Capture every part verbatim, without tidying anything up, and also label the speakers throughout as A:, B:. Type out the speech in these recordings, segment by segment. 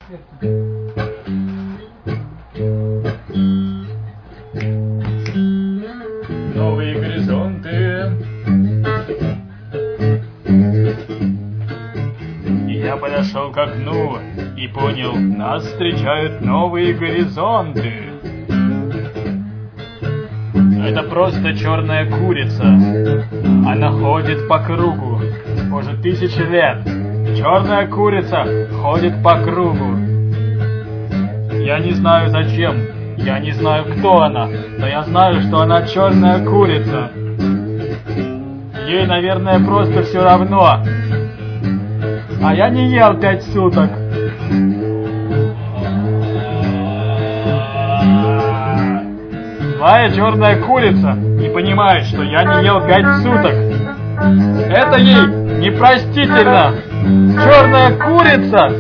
A: Новые горизонты. Я подошел к окну и понял, нас встречают новые горизонты. Это просто черная курица. Она ходит по кругу уже тысячи лет. Черная курица ходит по кругу. Я не знаю зачем, я не знаю, кто она, но я знаю, что она черная курица. Ей, наверное, просто все равно. А я не ел пять суток. Злая черная курица не понимает, что я не ел пять суток. Это ей непростительно. Черная курица.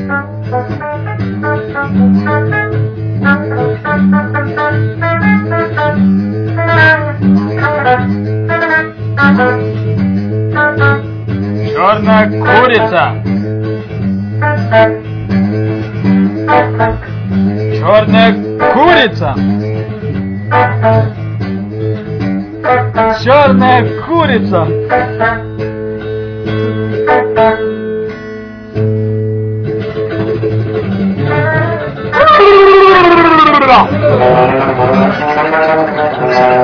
A: Черная курица. Черная курица. Черная курица.
B: Thank you.